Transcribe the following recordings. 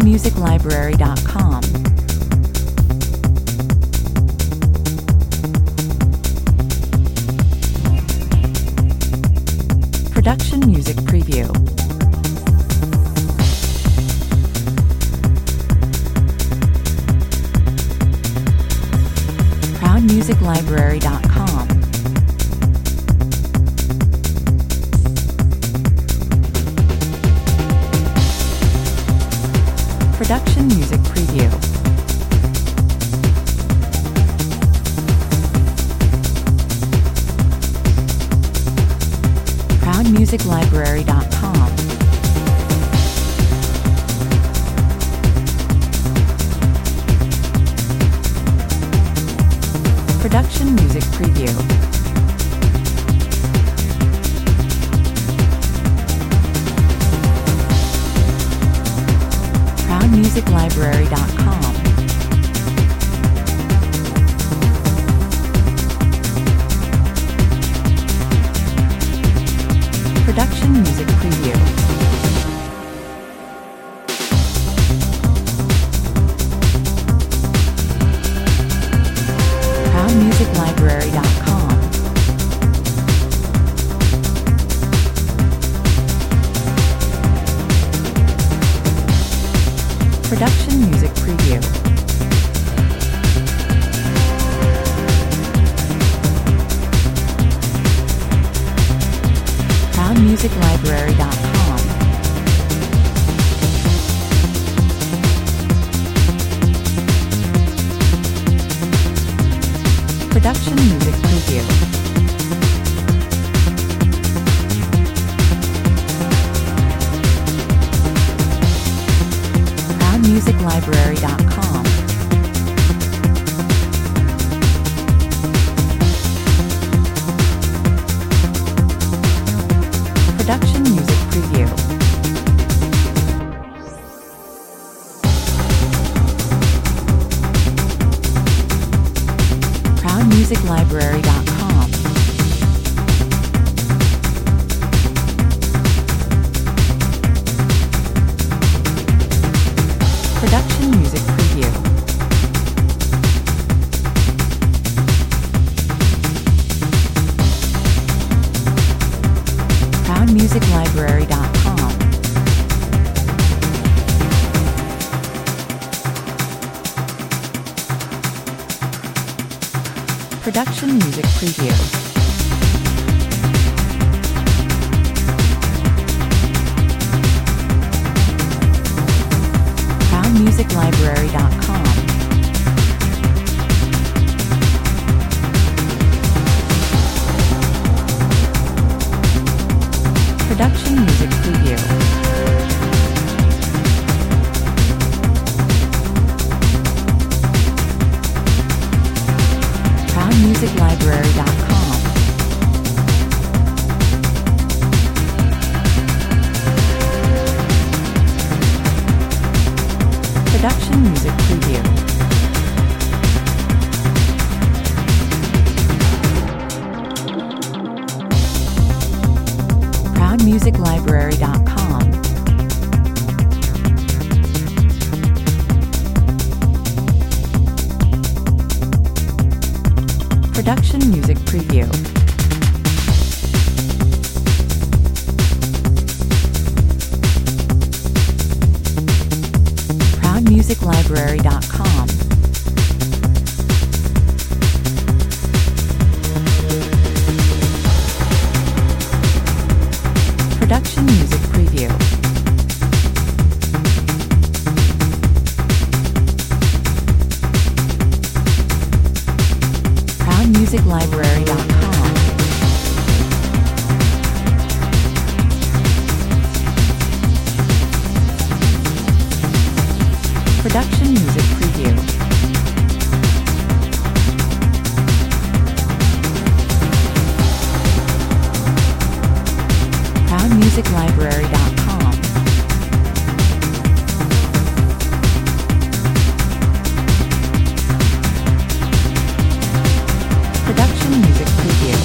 ProudMusicLibrary.com. Production Music Preview. ProudMusicLibrary.com. Production Music Preview. ProudMusicLibrary.com. Production Music Preview. ProudMusicLibrary.com. Production Music Preview. ProudMusicLibrary.com. Production Music Preview. ProudMusicLibrary.com. Production Music Preview. ProudMusicLibrary.com. Production Music Preview. ProudMusicLibrary.com. Production Music Preview. ProudMusicLibrary.com. Production Music Preview. ProudMusicLibrary.com. Production Music Preview. ProudMusicLibrary.com. Production Music Preview. ProudMusicLibrary.com. Production Music Preview. ProudMusicLibrary.com. Production Music Preview. ProudMusicLibrary.com. Production Music Preview. ProudMusicLibrary.com. Production Music Preview.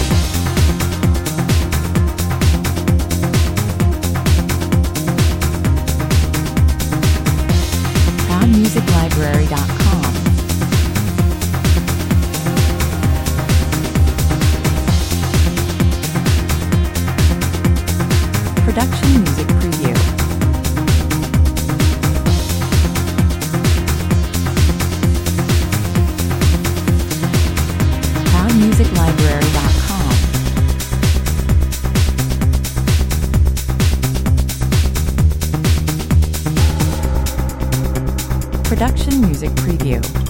production music preview.